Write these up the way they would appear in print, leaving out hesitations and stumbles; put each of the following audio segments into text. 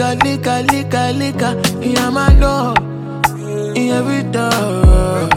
lika, yeah, my dog, in every door.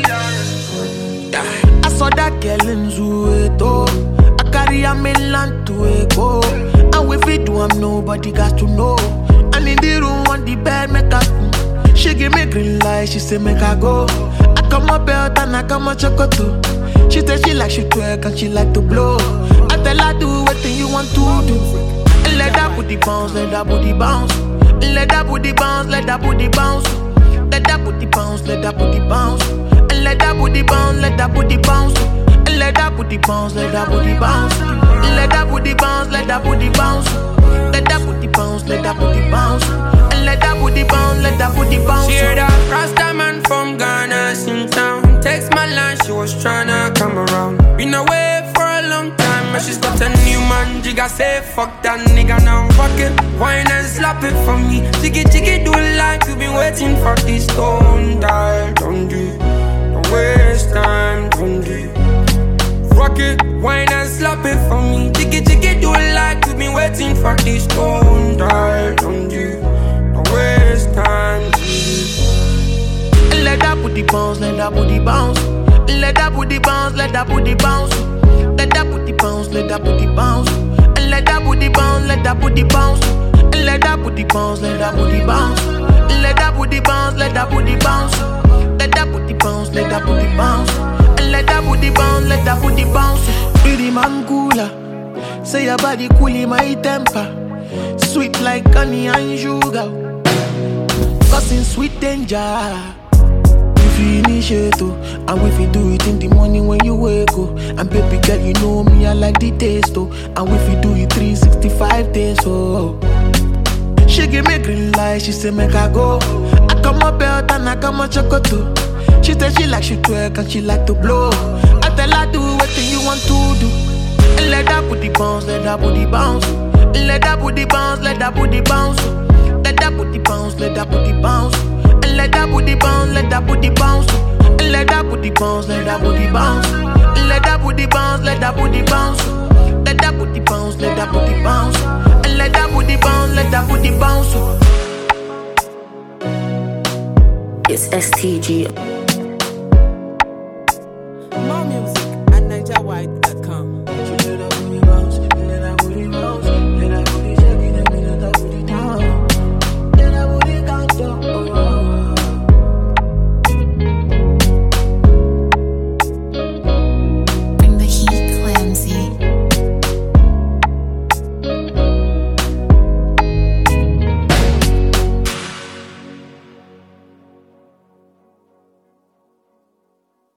I saw that girl in Zueto, I carry a mainland to Echo. And if it do, I'm nobody got to know. And in the room on the bed, make her. She give me green light, she say make her go. I come my belt and I come my chocolate. She say she like she twerk and she like to blow. I tell her do everything you want to do. And let that booty bounce, let that booty bounce. Let that booty bounce, let that booty bounce. Let that booty bounce, let that booty bounce. And let that booty bounce, let that booty bounce. And let that booty bounce, let that booty bounce. Let that booty bounce, let that booty bounce. Let that booty bounce, let that booty bounce. And let that booty bounce, let that booty bounce. She heard that Rasta man from Ghana in town. Text my line, she was tryna come around. Been away for a long time, but she's got a new man. Jigga say fuck that nigga now. Fuck it, wine and slap it for me. Jiggy do it like you been waiting for this. Don't die, don't do. Don't waste time, don't do. Rock it, wine and slap it for me. Jiggy do it like you been waiting for this. Don't die, don't do. Don't waste time, don't do. Let that booty bounce, let that booty bounce. Let that booty bounce, let that booty bounce. Let that booty bounce, let that booty bounce. And let that booty bounce, let that booty bounce. And let that booty bounce, let that booty bounce. Let that booty bounce, let that booty bounce. Let that booty bounce, let that booty bounce. And let that booty bounce, let that booty bounce. Pretty man cooler, say your body cool in my temper. Sweet like honey and sugar, causing sweet danger. Initiate, and if you do it in the morning when you wake up. And baby girl, you know me, I like the taste, oh. And if you do it 365 days, oh. She give me green light, she say make her go. I come my belt and I come my chocolate. She say she like she twerk and she like to blow. I tell her do everything you want to do. And let that booty bounce, let that booty bounce. Let that booty bounce, let that booty bounce. Let that booty bounce, let that booty bounce. And let that booty bounce, let that booty bounce. And let that booty bounce, let that booty bounce. And let that booty bounce, let that booty bounce. Let that booty bounce, let that booty bounce. And let that booty bounce, let that booty bounce. It's STG.